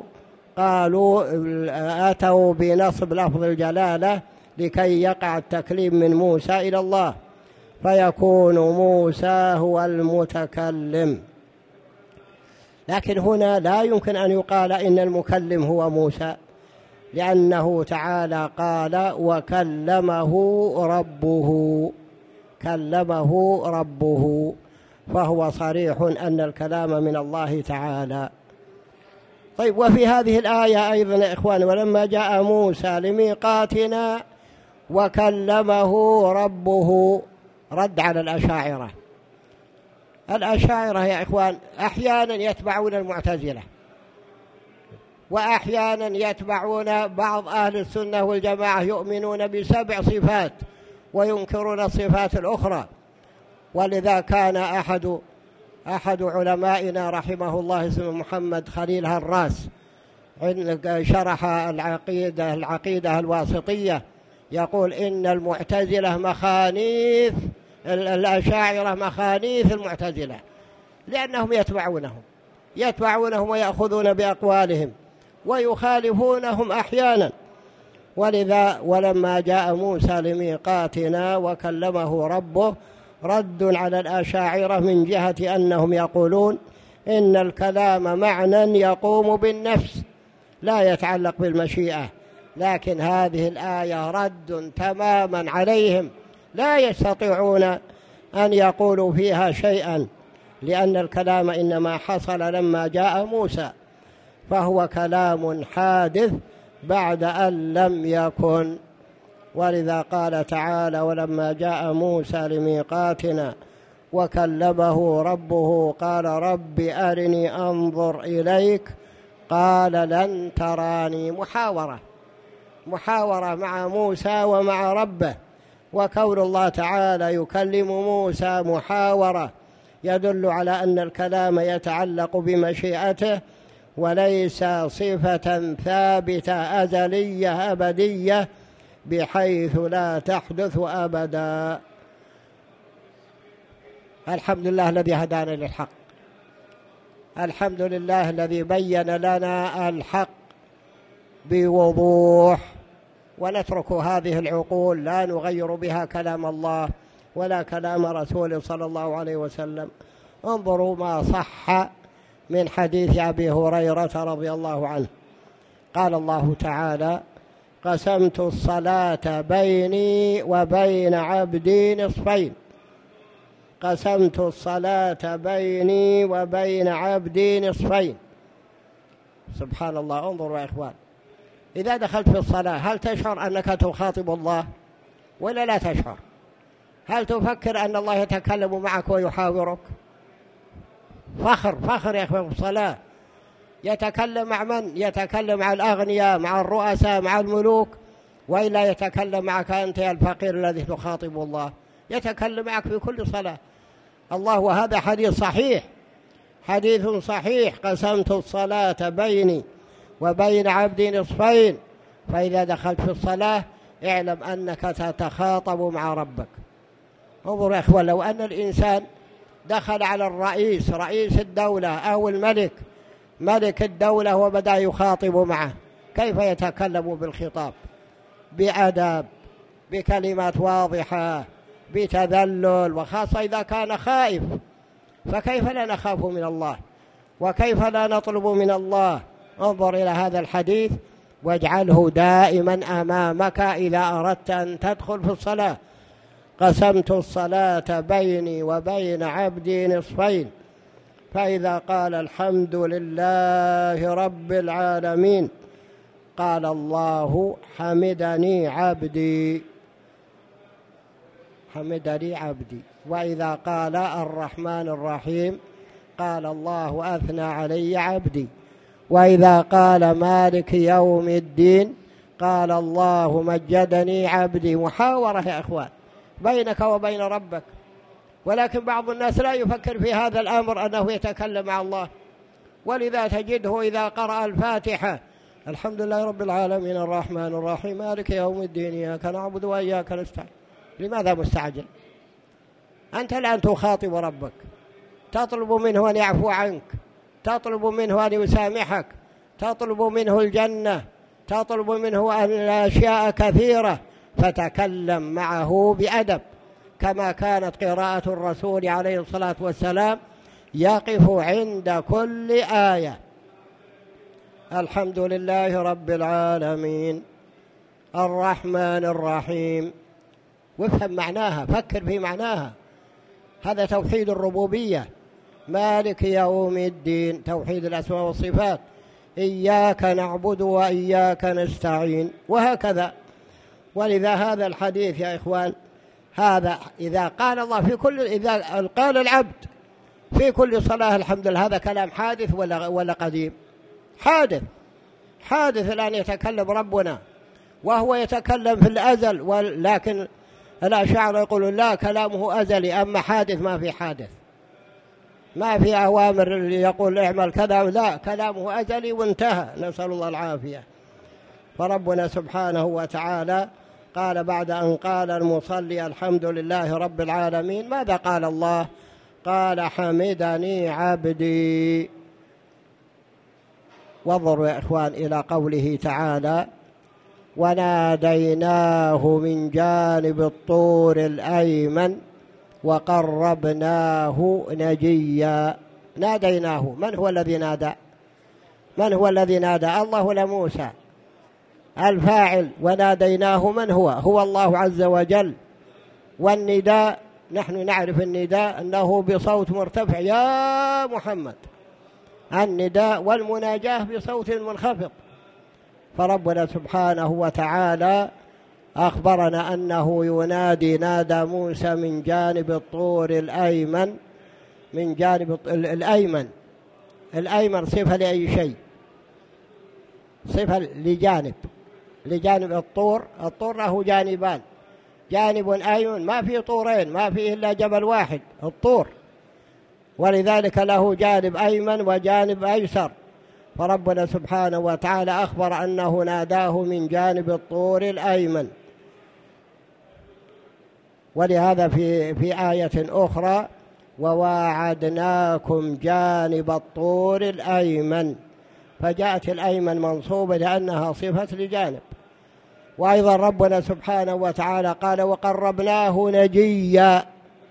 أتوا بنصب لفظ الجلالة لكي يقع التكليم من موسى إلى الله، فيكون موسى هو المتكلم. لكن هنا لا يمكن أن يقال إن المكلم هو موسى، لأنه تعالى قال وكلمه ربه، كلمه ربه، فهو صريح أن الكلام من الله تعالى. طيب، وفي هذه الآية أيضا يا إخوان ولما جاء موسى لميقاتنا وكلمه ربه، رد على الأشاعرة. الأشاعرة يا إخوان أحيانا يتبعون المعتزلة، وأحيانا يتبعون بعض أهل السنة والجماعة، يؤمنون ب7 صفات وينكرون الصفات الأخرى. ولذا كان أحد علمائنا رحمه الله اسمه محمد خليل هراس شرح العقيدة الواسطية، يقول إن المعتزلة مخانيث الأشاعرة، مخانيث المعتزلة، لأنهم يتبعونهم ويأخذون بأقوالهم ويخالفونهم أحيانا. ولذا ولما جاء موسى لميقاتنا وكلمه ربه، رد على الأشاعرة من جهة أنهم يقولون إن الكلام معنى يقوم بالنفس لا يتعلق بالمشيئة، لكن هذه الآية رد تماما عليهم، لا يستطيعون أن يقولوا فيها شيئا، لأن الكلام إنما حصل لما جاء موسى، فهو كلام حادث بعد أن لم يكن. ولذا قال تعالى ولما جاء موسى لميقاتنا وكلمه ربه قال رب أرني أنظر إليك قال لن تراني. محاورة مع موسى ومع ربه، وكون الله تعالى يكلم موسى محاورة يدل على أن الكلام يتعلق بمشيئته وليس صفة ثابتة أزلية أبدية بحيث لا تحدث أبدا. الحمد لله الذي هدانا للحق، الحمد لله الذي بين لنا الحق بوضوح، ونترك هذه العقول لا نغير بها كلام الله ولا كلام رسوله صلى الله عليه وسلم. انظروا ما صح من حديث أبي هريرة رضي الله عنه، قال الله تعالى قسمت الصلاة بيني وبين عبدي نصفين، قسمت الصلاة بيني وبين عبدي نصفين. سبحان الله. انظروا يا إخوان، إذا دخلت في الصلاة هل تشعر أنك تخاطب الله ولا لا تشعر؟ هل تفكر أن الله يتكلم معك ويحاورك؟ فخر يا إخوان في الصلاة. يتكلم مع من؟ يتكلم مع الأغنياء، مع الرؤساء، مع الملوك، وإلا يتكلم معك أنت يا الفقير الذي تخاطب الله. يتكلم معك في كل صلاة الله. وهذا حديث صحيح قسمت الصلاة بيني وبين عبدي نصفين. فإذا دخلت في الصلاة اعلم أنك تتخاطب مع ربك. انظر يا أخوان، لو أن الإنسان دخل على رئيس الدولة أو ملك الدولة وبدأ يخاطب معه، كيف يتكلم بالخطاب؟ بأدب، بكلمات واضحة، بتذلل، وخاصة إذا كان خائف. فكيف لا نخاف من الله وكيف لا نطلب من الله؟ انظر إلى هذا الحديث واجعله دائما أمامك إذا أردت أن تدخل في الصلاة. قسمت الصلاة بيني وبين عبدي نصفين فإذا قال الحمد لله رب العالمين قال الله حمدني عبدي، حمدني عبدي. وإذا قال الرحمن الرحيم قال الله أثنى علي عبدي. وإذا قال مالك يوم الدين قال الله مجدني عبدي. محاورة يا إخوان بينك وبين ربك، ولكن بعض الناس لا يفكر في هذا الأمر أنه يتكلم مع الله، ولذا تجده إذا قرأ الفاتحة الحمد لله رب العالمين الرحمن الرحيم مالك يوم الدين إياك نعبد وإياك نستعين. لماذا مستعجل؟ أنت الآن تخاطب ربك، تطلب منه أن يعفو عنك، تطلب منه أن يسامحك، تطلب منه الجنة، تطلب منه أن أشياء كثيرة، فتكلم معه بأدب، كما كانت قراءة الرسول عليه الصلاة والسلام يقف عند كل آية الحمد لله رب العالمين الرحمن الرحيم، وافهم معناها، فكر في معناها. هذا توحيد الربوبية. مالك يوم الدين توحيد الأسماء والصفات، إياك نعبد وإياك نستعين، وهكذا. ولذا هذا الحديث يا إخوان، هذا إذا قال الله إذا قال العبد في كل صلاة الحمد لله، هذا كلام حادث ولا قديم؟ حادث الآن يتكلم ربنا، وهو يتكلم في الأزل، ولكن الأشاعرة يقولون لا، كلامه أزلي، أما حادث ما في حادث، ما في أوامر اللي يقول اعمل كذا، لا، كلامه أزلي وانتهى، نسأل الله العافية. فربنا سبحانه وتعالى قال بعد أن قال المصلي الحمد لله رب العالمين ماذا قال الله؟ قال حمدني عبدي. وانظروا يا إخوان إلى قوله تعالى وناديناه من جانب الطور الأيمن وقربناه نجيا. ناديناه، من هو الذي نادى؟ من هو الذي نادى؟ الله ولا موسى؟ الفاعل وناديناه من هو؟ هو الله عز وجل. والنداء نحن نعرف النداء أنه بصوت مرتفع يا محمد، النداء والمناجاة بصوت منخفض. فربنا سبحانه وتعالى أخبرنا أنه ينادي، نادى موسى من جانب الطور الأيمن، من جانب الأيمن. الأيمن صفة لأي شيء؟ صفة لجانب الطور. الطور له جانبان، جانب أيمن، ما في طورين، ما فيه إلا جبل واحد الطور، ولذلك له جانب أيمن وجانب أيسر. فربنا سبحانه وتعالى أخبر أنه ناداه من جانب الطور الأيمن. ولهذا في آية أخرى وواعدناكم جانب الطور الأيمن، فجاءت الأيمن منصوبة لأنها صفة لجانب. وأيضا ربنا سبحانه وتعالى قال وقربناه نجيا.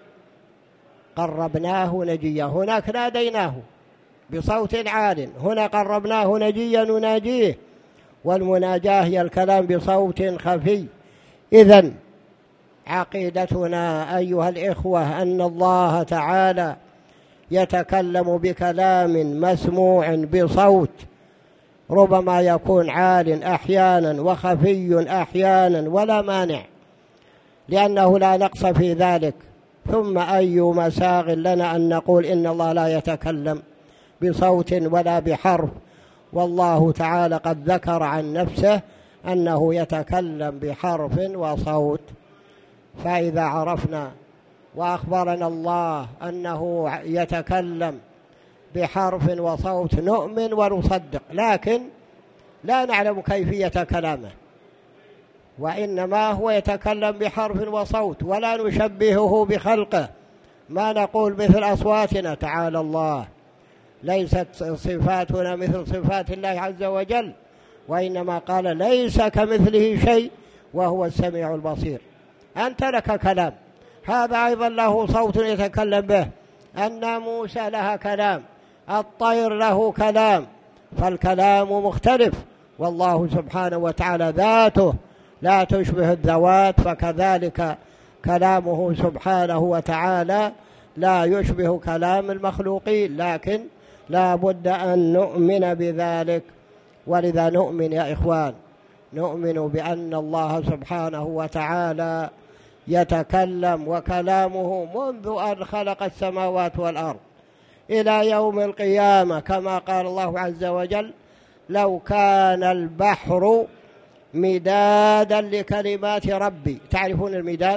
قربناه نجيا، هناك ناديناه بصوت عال، هنا قربناه نجيا نناجيه، والمناجاة هي الكلام بصوت خفي. إذن عقيدتنا أيها الإخوة أن الله تعالى يتكلم بكلام مسموع بصوت ربما يكون عال أحيانا وخفي أحيانا، ولا مانع، لأنه لا نقص في ذلك. ثم أي مساغ لنا أن نقول إن الله لا يتكلم بصوت ولا بحرف، والله تعالى قد ذكر عن نفسه أنه يتكلم بحرف وصوت. فإذا عرفنا وأخبرنا الله أنه يتكلم بحرف وصوت نؤمن ونصدق، لكن لا نعلم كيفية كلامه، وإنما هو يتكلم بحرف وصوت، ولا نشبهه بخلقه، ما نقول مثل أصواتنا، تعالى الله، ليست صفاتنا مثل صفات الله عز وجل، وإنما قال ليس كمثله شيء وهو السميع البصير. أنت لك كلام، هذا أيضا له صوت يتكلم به، الناموس لها كلام، الطير له كلام، فالكلام مختلف. والله سبحانه وتعالى ذاته لا تشبه الذوات، فكذلك كلامه سبحانه وتعالى لا يشبه كلام المخلوقين، لكن لا بد أن نؤمن بذلك. ولذا نؤمن يا إخوان، نؤمن بأن الله سبحانه وتعالى يتكلم، وكلامه منذ أن خلق السماوات والأرض إلى يوم القيامة، كما قال الله عز وجل: لو كان البحر مدادا لكلمات ربي. تعرفون المداد؟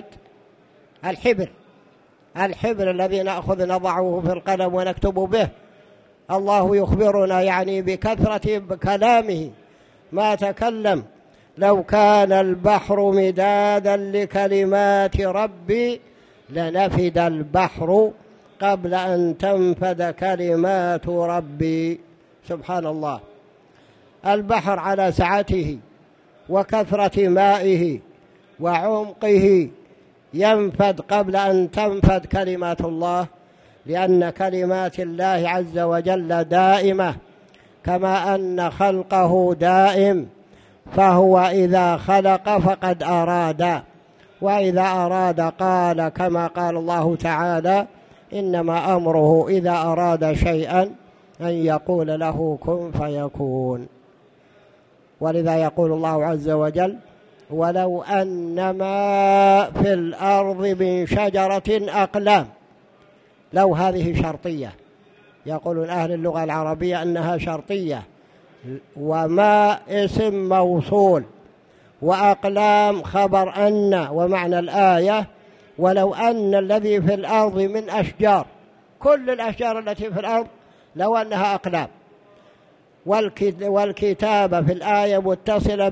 الحبر الذي نضعه في القلم ونكتب به. الله يخبرنا يعني بكثرة كلامه ما تكلم: لو كان البحر مدادا لكلمات ربي لنفد البحر قبل أن تنفد كلمات ربي. سبحان الله، البحر على سعته وكثرة مائه وعمقه ينفد قبل أن تنفد كلمات الله، لأن كلمات الله عز وجل دائمة، كما أن خلقه دائم، فهو إذا خلق فقد أراد، وإذا أراد قال، كما قال الله تعالى: إنما أمره إذا أراد شيئا أن يقول له كن فيكون. ولذا يقول الله عز وجل: ولو أن ما في الأرض من شجرة أقلام. لو هذه شرطية، يقولون أهل اللغة العربية أنها شرطية، وما اسم موصول، وأقلام خبر أن، ومعنى الآية: ولو أن الذي في الأرض من أشجار، كل الأشجار التي في الأرض لو أنها أقلام. والكتابة في الآية متصلة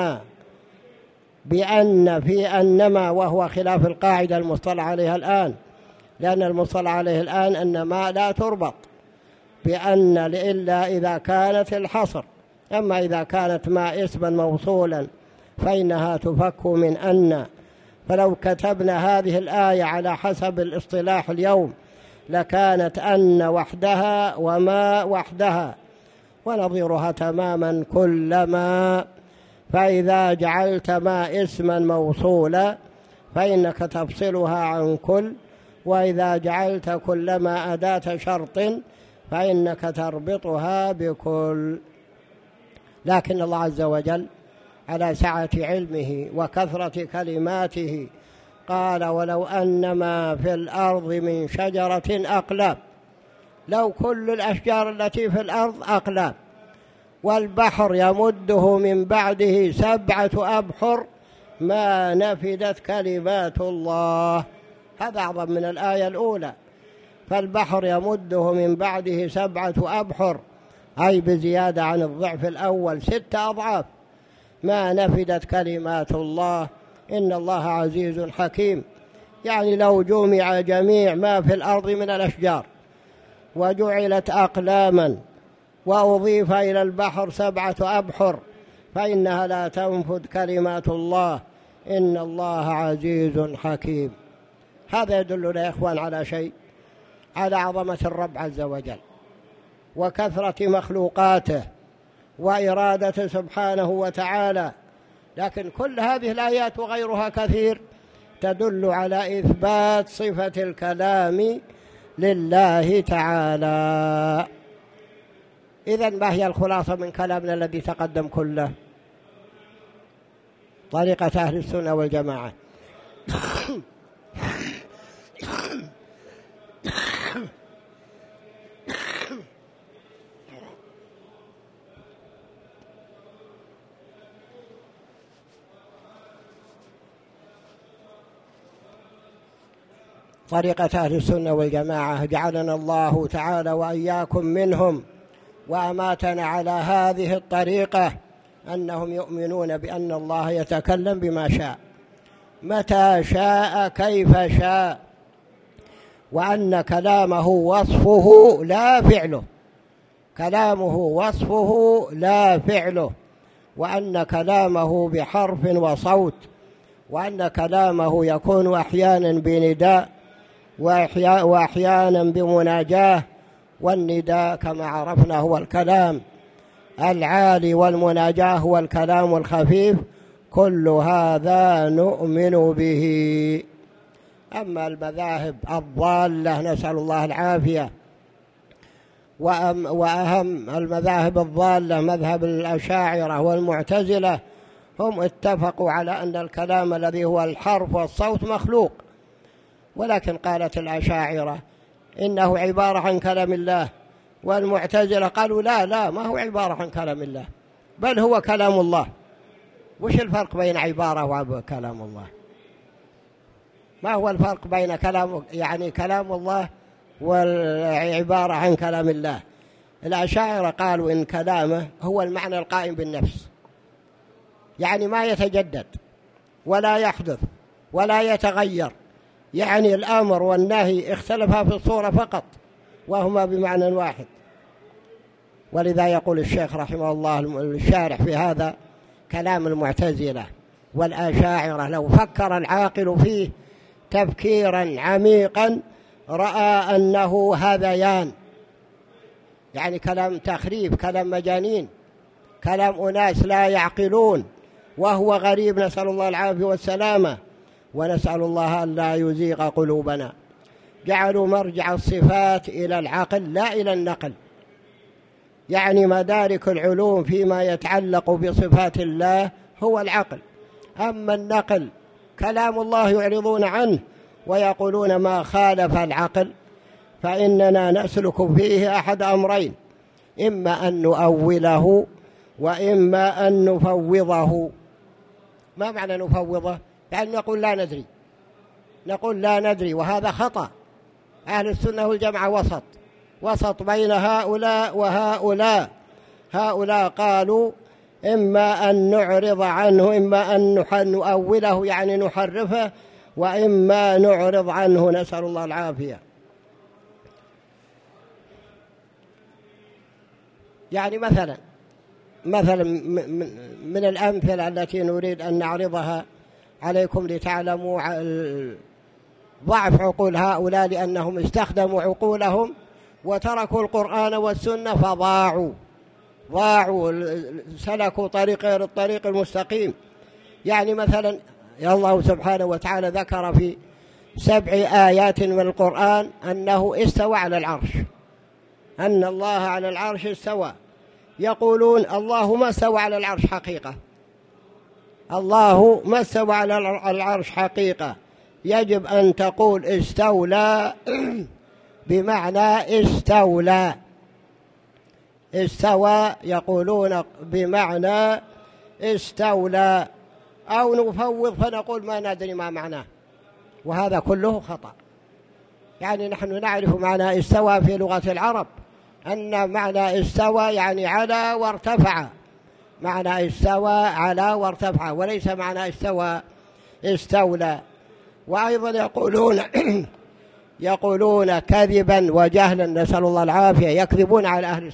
بأن في أنما، وهو خلاف القاعدة المصطلح عليها الآن، لأن المصطلح عليه الآن أن ما لا تربط بأن إلا إذا كانت الحصر. أما إذا كانت ما اسما موصولا فإنها تفك من أن. فلو كتبنا هذه الآية على حسب الاصطلاح اليوم لكانت أن وحدها وما وحدها، ونظيرها تماما كلما. فإذا جعلت ما اسما موصولا فإنك تفصلها عن كل، وإذا جعلت كلما أداة شرط فإنك تربطها بكل. لكن الله عز وجل على سعة علمه وكثرة كلماته قال: ولو أن ما في الأرض من شجرة أقلام. لو كل الأشجار التي في الأرض أقلام، والبحر يمده من بعده 7 أبحر ما نفدت كلمات الله. هذا أعظم من الآية الأولى. فالبحر يمده من بعده 7 أبحر، أي بزيادة عن الضعف الأول 6 أضعاف، ما نفدت كلمات الله. إن الله عزيز حكيم. يعني لو جمع جميع ما في الأرض من الأشجار وجعلت أقلاما وأضيف إلى البحر 7 أبحر فإنها لا تنفد كلمات الله. إن الله عزيز حكيم. هذا يدلنا يا إخوان على شيء، على عظمة الرب عز وجل وكثرة مخلوقاته وإرادته سبحانه وتعالى. لكن كل هذه الآيات وغيرها كثير تدل على إثبات صفة الكلام لله تعالى. إذن ما هي الخلاصة من كلامنا الذي تقدم كله؟ طريقة أهل السنة والجماعة. طريقة أهل السنة والجماعة جعلنا الله تعالى وإياكم منهم، وأماتنا على هذه الطريقة، أنهم يؤمنون بأن الله يتكلم بما شاء متى شاء كيف شاء، وأن كلامه وصفه لا فعله، كلامه وصفه لا فعله، وأن كلامه بحرف وصوت، وأن كلامه يكون أحيانا بنداء وأحيانا بمناجاة. والنداء كما عرفنا هو الكلام العالي، والمناجاة هو الكلام الخفيف. كل هذا نؤمن به. أما المذاهب الضالة نسأل الله العافية، وأهم المذاهب الضالة مذهب الأشاعرة والمعتزلة، هم اتفقوا على أن الكلام الذي هو الحرف والصوت مخلوق، ولكن قالت الأشاعرة إنه عبارة عن كلام الله، والمعتزلة قالوا لا ما هو عبارة عن كلام الله بل هو كلام الله. وش الفرق بين عبارة وكلام الله؟ ما هو الفرق بين كلام الله والعبارة عن كلام الله؟ الأشاعرة قالوا إن كلامه هو المعنى القائم بالنفس، يعني ما يتجدد ولا يحدث ولا يتغير، يعني الأمر والنهي اختلفا في الصورة فقط وهما بمعنى واحد. ولذا يقول الشيخ رحمه الله الشارح في هذا كلام المعتزلة والأشاعرة لو فكر العاقل فيه تفكيرا عميقا رأى أنه هذيان، يعني كلام تخريف، كلام مجانين، كلام أناس لا يعقلون، وهو غريب، نسأل الله العافية والسلامة، ونسأل الله أن لا يزيغ قلوبنا. جعلوا مرجع الصفات إلى العقل لا إلى النقل، يعني مدارك العلوم فيما يتعلق بصفات الله هو العقل، أما النقل كلام الله يعرضون عنه ويقولون ما خالف العقل فإننا نسلك فيه أحد أمرين، إما أن نؤوله وإما أن نفوضه. ما معنى نفوضه؟ يعني نقول لا ندري، وهذا خطأ. أهل السنة والجماعة وسط بين هؤلاء وهؤلاء. هؤلاء قالوا إما أن نعرض عنه، إما أن نؤوله يعني نحرفه، وإما نعرض عنه، نسأل الله العافية. يعني مثلا من الأمثلة التي نريد أن نعرضها عليكم لتعلموا ضعف عقول هؤلاء، لأنهم استخدموا عقولهم وتركوا القرآن والسنة فضاعوا، سلكوا طريق غير الطريق المستقيم. يعني مثلا الله سبحانه وتعالى ذكر في 7 آيات من القرآن أنه استوى على العرش، أن الله على العرش استوى. يقولون الله ما استوى على العرش حقيقة، الله ما استوى على العرش حقيقة. يجب أن تقول استولى بمعنى استولى، استوى يقولون بمعنى استولى، أو نفوض فنقول ما ندري ما معناه، وهذا كله خطأ. يعني نحن نعرف معنى استوى في لغة العرب، أن معنى استوى يعني على وارتفع، معنى استوى على وارتفع، وليس معنى استوى استولى. وأيضا يقولون كذبا وجهلا، نسأل الله العافية، يكذبون على أهل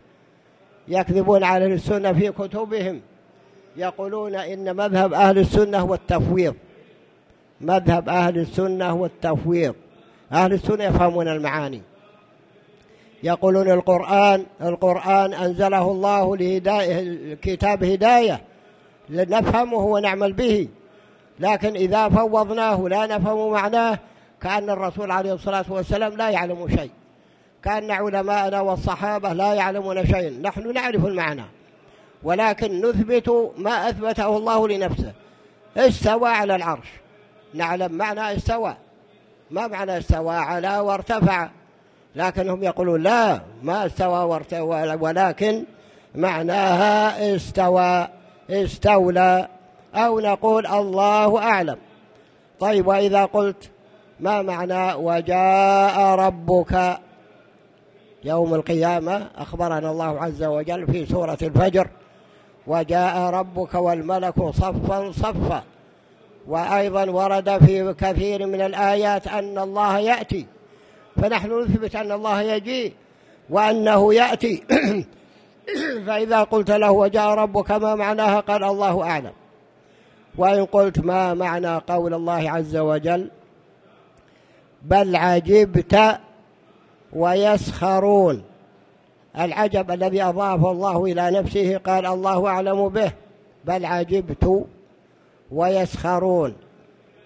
السنة في كتبهم، يقولون إن مذهب أهل السنة هو التفويض، مذهب أهل السنة هو التفويض. أهل السنة يفهمون المعاني، يقولون القرآن أنزله الله كتاب هداية لنفهمه ونعمل به، لكن إذا فوضناه لا نفهم معناه كأن الرسول عليه الصلاة والسلام لا يعلم شيء، كأن علماءنا والصحابة لا يعلمون شيء. نحن نعرف المعنى ولكن نثبت ما أثبته الله لنفسه. استوى على العرش، نعلم معنى استوى، ما معنى استوى على وارتفع، لكنهم يقولون لا ما استوى وارتفع، ولكن معناها استولى، أو نقول الله أعلم. طيب، وإذا قلت ما معنى وجاء ربك يوم القيامة؟ أخبرنا الله عز وجل في سورة الفجر وجاء ربك والملك صفا صفا، وأيضا ورد في كثير من الآيات أن الله يأتي، فنحن نثبت أن الله يجيء وأنه يأتي. فإذا قلت له وجاء ربك ما معناها؟ قال الله أعلم. وإن قلت ما معنى قول الله عز وجل بل عجبت ويسخرون، العجب الذي أضافه الله إلى نفسه قال الله أعلم به، بل عجبت ويسخرون.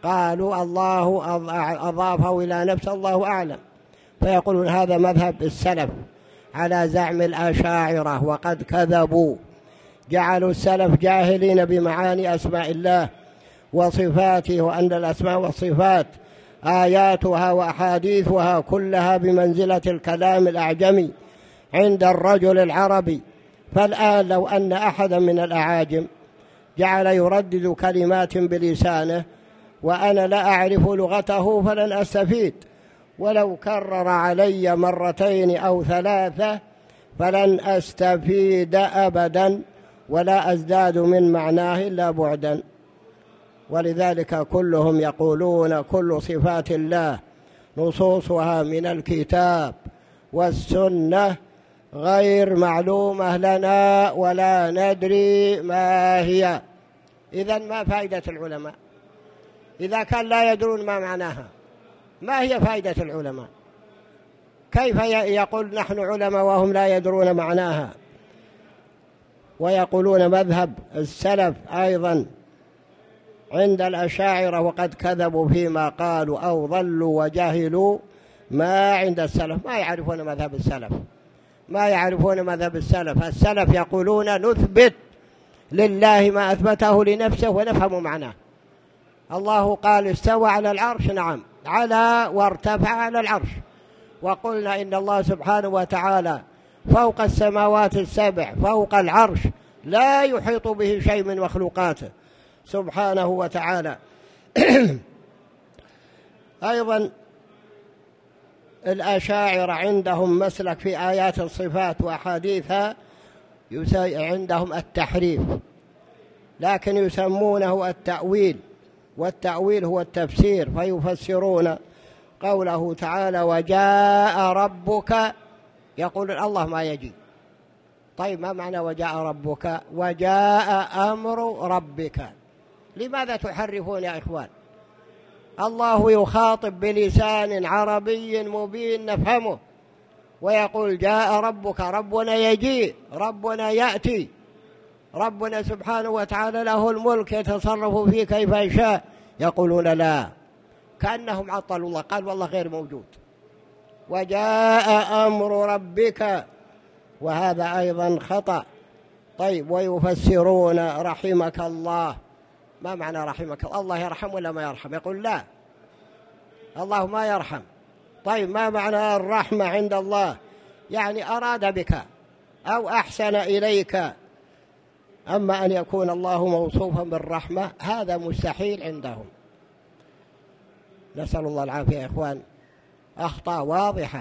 قالوا الله أضافه إلى نفسه الله أعلم، فيقولون هذا مذهب السلف على زعم الأشاعرة، وقد كذبوا، جعلوا السلف جاهلين بمعاني أسماء الله وصفاته، وأن الأسماء والصفات آياتها وأحاديثها كلها بمنزلة الكلام الأعجمي عند الرجل العربي. فالآن لو أن أحدا من الأعاجم جعل يردد كلمات بلسانه وأنا لا أعرف لغته فلن أستفيد، ولو كرر علي مرتين أو ثلاثة فلن أستفيد أبدا، ولا أزداد من معناه إلا بعدا. ولذلك كلهم يقولون كل صفات الله نصوصها من الكتاب والسنة غير معلومة لنا ولا ندري ما هي. إذن ما فائدة العلماء إذا كان لا يدرون ما معناها؟ ما هي فائدة العلماء؟ كيف يقول نحن علماء وهم لا يدرون معناها؟ ويقولون مذهب السلف أيضا عند الأشاعرة وقد كذبوا فيما قالوا أو ضلوا وجهلوا ما عند السلف. ما يعرفون مذهب السلف، ما يعرفون مذهب السلف. السلف يقولون نثبت لله ما أثبته لنفسه ونفهم معناه. الله قال استوى على العرش، نعم، على وارتفع على العرش، وقلنا إن الله سبحانه وتعالى فوق السماوات السبع فوق العرش، لا يحيط به شيء من مخلوقاته سبحانه وتعالى. أيضا الأشاعرة عندهم مسلك في آيات الصفات وأحاديثها، عندهم التحريف، لكن يسمونه التأويل، والتأويل هو التفسير، فيفسرون قوله تعالى وجاء ربك، يقول الله ما يجي. طيب ما معنى وجاء ربك؟ وجاء أمر ربك. لماذا تحرفون يا إخوان؟ الله يخاطب بلسان عربي مبين نفهمه، ويقول جاء ربك، ربنا يجيء، ربنا يأتي، ربنا سبحانه وتعالى له الملك يتصرف فيه كيف يشاء. يقولون لا، كأنهم عطلوا الله، قال والله غير موجود. وجاء أمر ربك، وهذا أيضا خطأ. طيب ويفسرون رحمك الله. ما معنى رحمك الله؟ الله يرحم ولا ما يرحم؟ يقول لا، الله ما يرحم. طيب ما معنى الرحمة عند الله؟ يعني أراد بك أو أحسن إليك. أما أن يكون الله موصوفا بالرحمة هذا مستحيل عندهم. نسأل الله العافية يا إخوان. أخطاء واضحة،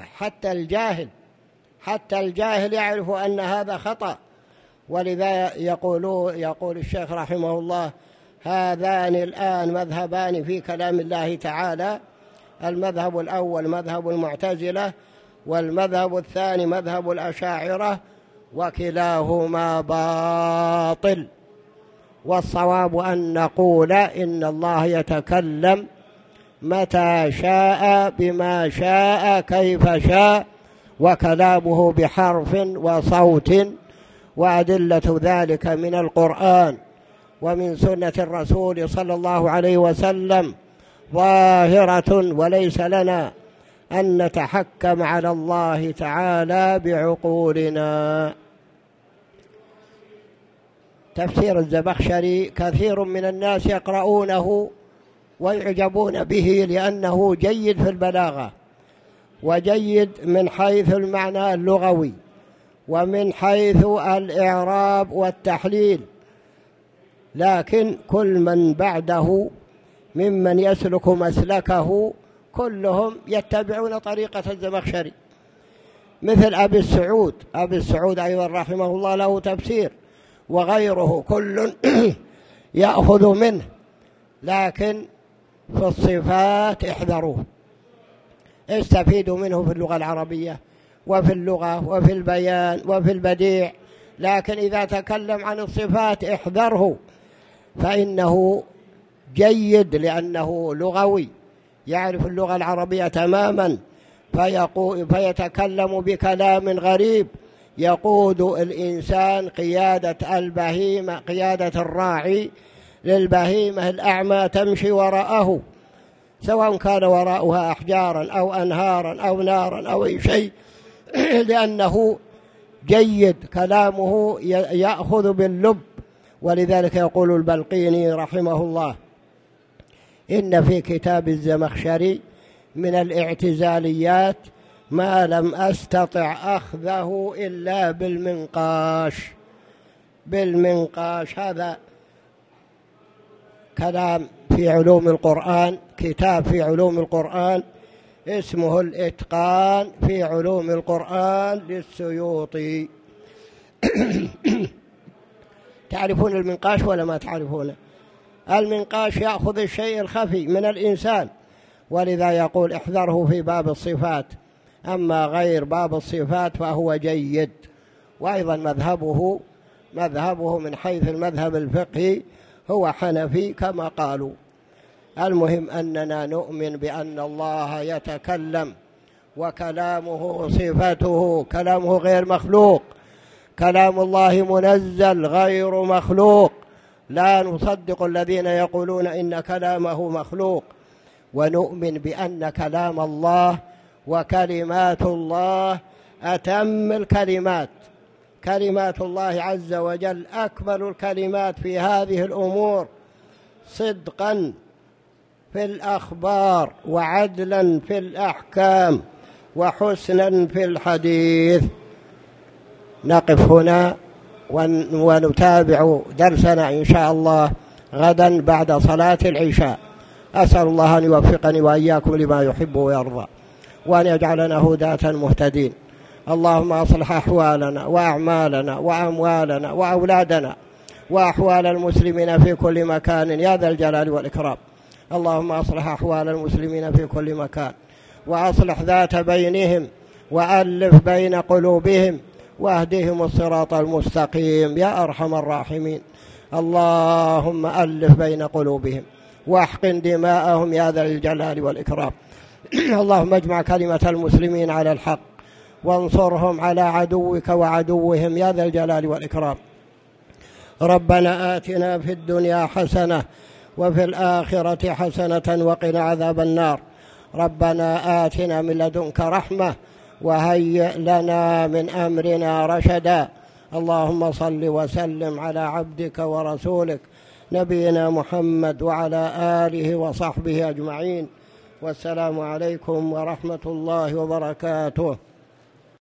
حتى الجاهل يعرف أن هذا خطأ. ولذا يقول الشيخ رحمه الله هذان الآن مذهبان في كلام الله تعالى، المذهب الأول مذهب المعتزلة، والمذهب الثاني مذهب الأشاعرة، وكلاهما باطل. والصواب أن نقول إن الله يتكلم متى شاء بما شاء كيف شاء، وكلامه بحرف وصوت، وأدلة ذلك من القرآن ومن سنة الرسول صلى الله عليه وسلم ظاهرة، وليس لنا أن نتحكم على الله تعالى بعقولنا. تفسير الزمخشري كثير من الناس يقرؤونه ويعجبون به لأنه جيد في البلاغة، وجيد من حيث المعنى اللغوي ومن حيث الإعراب والتحليل، لكن كل من بعده ممن يسلك مسلكه كلهم يتبعون طريقة الزمخشري، مثل أبي السعود أيضا رحمه الله له تفسير، وغيره كل يأخذ منه. لكن في الصفات احذروه، استفيدوا منه في اللغة العربية وفي اللغة وفي البيان وفي البديع، لكن إذا تكلم عن الصفات احذره، فإنه جيد لأنه لغوي يعرف اللغة العربية تماما، فيتكلم بكلام غريب يقود الإنسان قيادة البهيمة، قيادة الراعي للبهيمة الأعمى تمشي وراءه، سواء كان وراءها أحجارا أو أنهارا أو نارا أو أي شيء، لأنه جيد، كلامه يأخذ باللب. ولذلك يقول البلقيني رحمه الله: إن في كتاب الزمخشري من الاعتزاليات ما لم أستطع أخذه إلا بالمنقاش. هذا كلام في علوم القرآن، كتاب في علوم القرآن اسمه الإتقان في علوم القرآن للسيوطي. تعرفون المنقاش ولا ما تعرفونه؟ المنقاش يأخذ الشيء الخفي من الإنسان، ولذا يقول احذره في باب الصفات، أما غير باب الصفات فهو جيد. وأيضا مذهبه من حيث المذهب الفقهي هو حنفي كما قالوا. المهم أننا نؤمن بأن الله يتكلم، وكلامه صفته، كلامه غير مخلوق، كلام الله منزل غير مخلوق. لا نصدق الذين يقولون إن كلامه مخلوق، ونؤمن بأن كلام الله وكلمات الله أتم الكلمات، كلمات الله عز وجل أكمل الكلمات في هذه الأمور صدقا في الأخبار، وعدلا في الأحكام، وحسنا في الحديث. نقف هنا ونتابع درسنا إن شاء الله غدا بعد صلاة العشاء. أسأل الله أن يوفقني وإياكم لما يحب ويرضى، وأن يجعلنا هداة مهتدين. اللهم أصلح أحوالنا وأعمالنا وأموالنا وأولادنا وأحوال المسلمين في كل مكان يا ذا الجلال والإكرام. اللهم أصلح أحوال المسلمين في كل مكان، وأصلح ذات بينهم، وألف بين قلوبهم، واهدهم الصراط المستقيم يا أرحم الراحمين. اللهم ألف بين قلوبهم واحقن دماءهم يا ذا الجلال والإكرام. اللهم اجمع كلمة المسلمين على الحق، وانصرهم على عدوك وعدوهم يا ذا الجلال والإكرام. ربنا آتنا في الدنيا حسنة وفي الآخرة حسنة وقنا عذاب النار. ربنا آتنا من لدنك رحمة وهيئ لنا من أمرنا رشدا. اللهم صل وسلم على عبدك ورسولك نبينا محمد وعلى آله وصحبه أجمعين. والسلام عليكم ورحمة الله وبركاته.